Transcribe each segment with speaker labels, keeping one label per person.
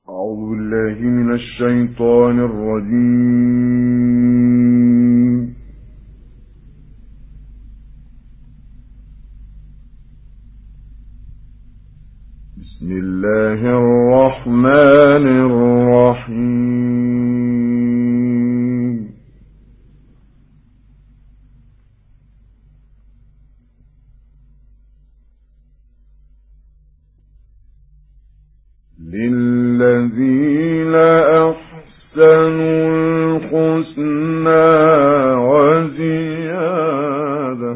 Speaker 1: أعوذ بالله من الشيطان الرجيم. بسم الله الرحمن الرحيم. للذين أحسنوا الحسنى وزيادة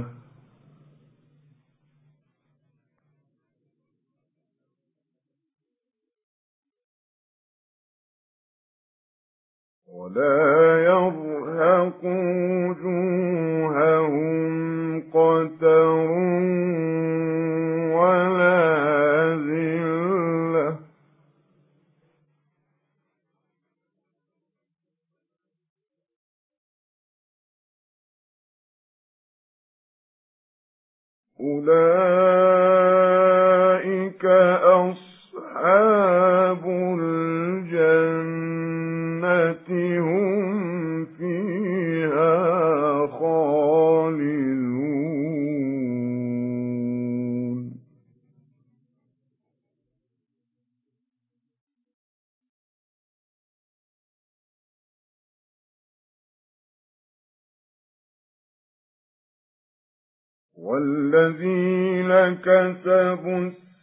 Speaker 1: ولا يرهق وجوههم قتر ولا ذلة أولئك أصحاب الجنة هم فيها خالدون. والذين كسبوا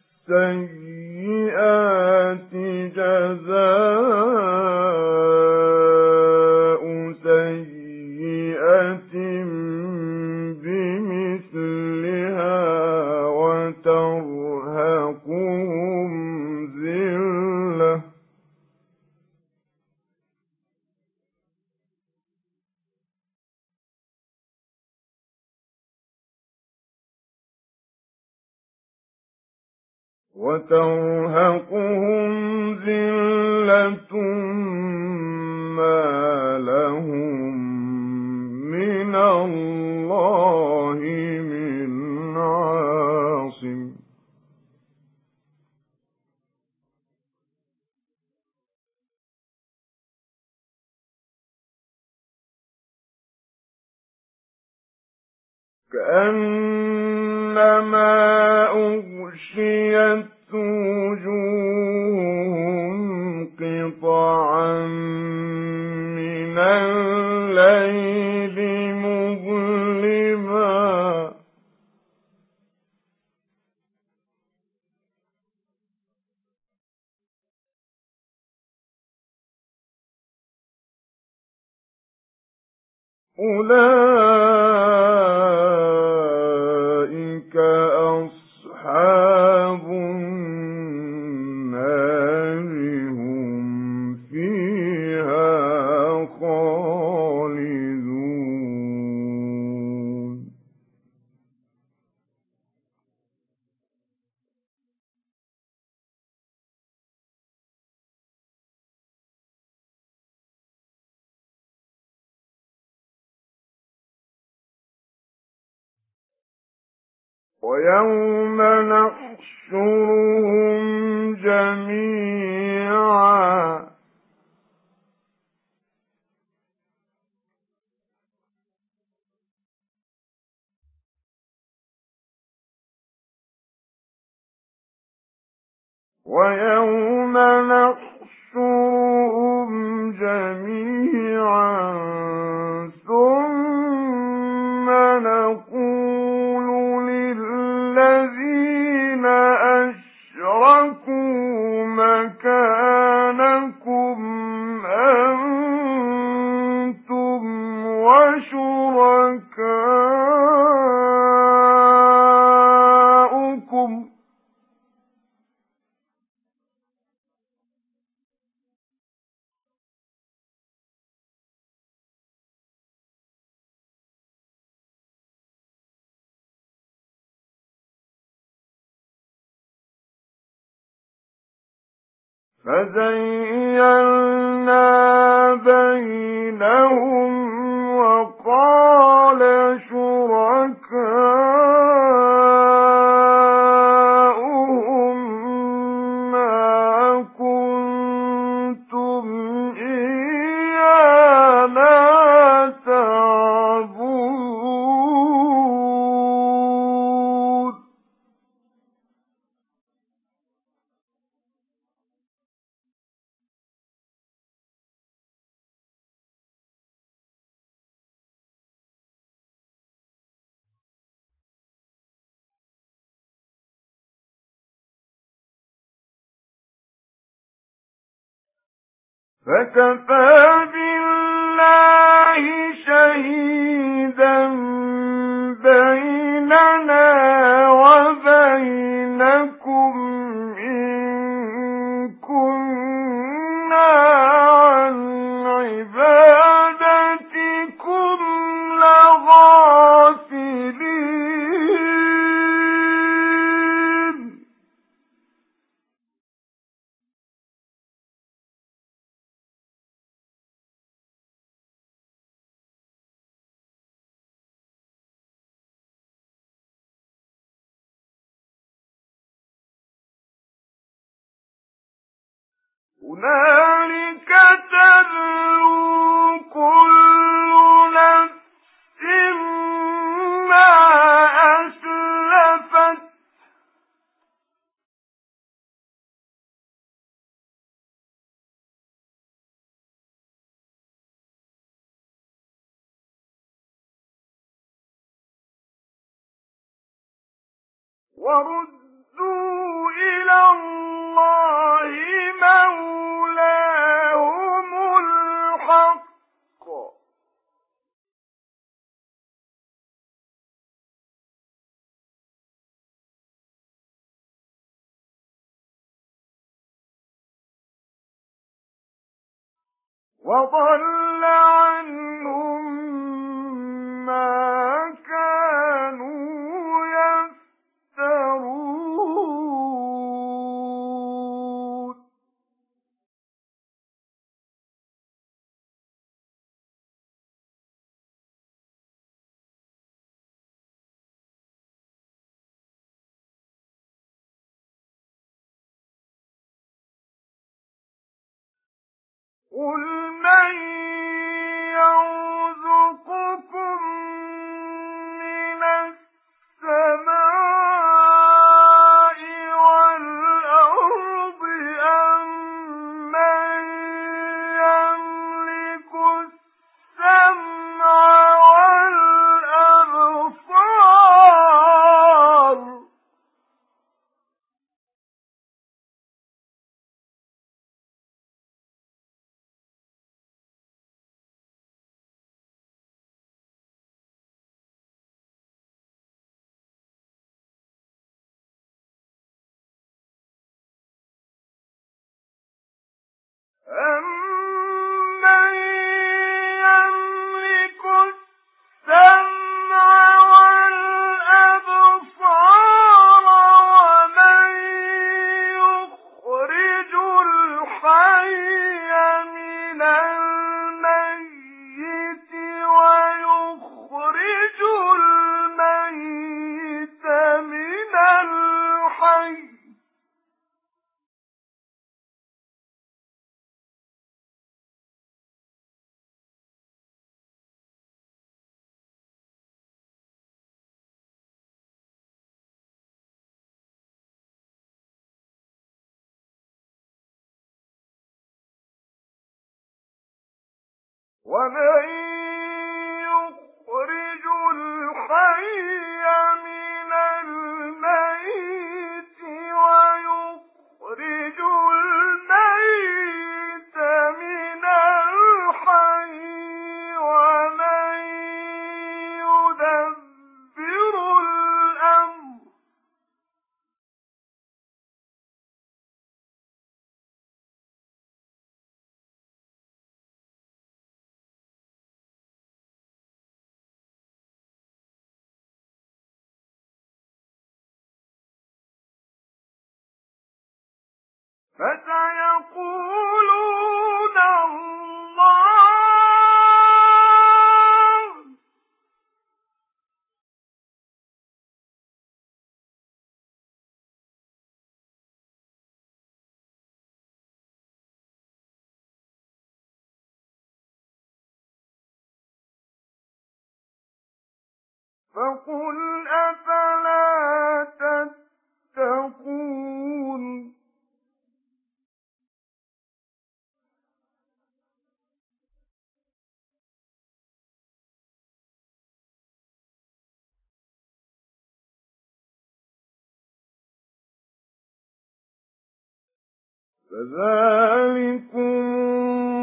Speaker 1: السيئات جزاء سيئة بمثلها وترهقهم ذلة ما لهم من الله من عاصم. كأنما أغشيت وجوههم قطعا من الليل مظلما أولئك أصحاب النار هم فيها خالدون. ويوم نحشرهم جميعا ثم نقول للذين أشركوا مكانكم أنتم وشركاؤكم فزيّلنا بينهم وقال شركاؤهم ما كنتم فكفى بالله شهيدا بيننا وبينكم إن كنا عن عبادتكم لغافلين. هنالك تبلو كل نفس ما أسلفت وردوا إلى الله مولاهم الحق وضل عنهم ما كانوا يفترون. قل من يرزقكم من السماء والأرض أمن يملك السمع والأبصار أَمَّن يَمْلِكُ السَّمْعَ وَالْأَبْصَارَ وَمَن يُخْرِجُ الْحَيَّ مِنَ الْمَيِّتِ وَيُخْرِجُ الْمَيِّتَ مِنَ الْحَيِّ ومن يخرج الحي من الميت ويخرج الميت من الحي ومن يدبر الأمر فسيقولون الله فقل أفلا تتقون. فذلكم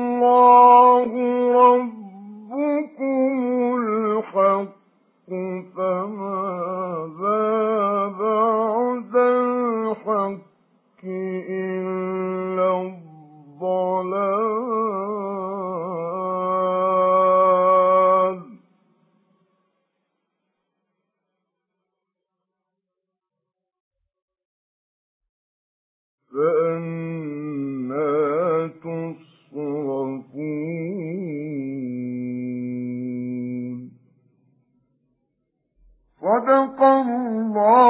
Speaker 1: اللَّهِ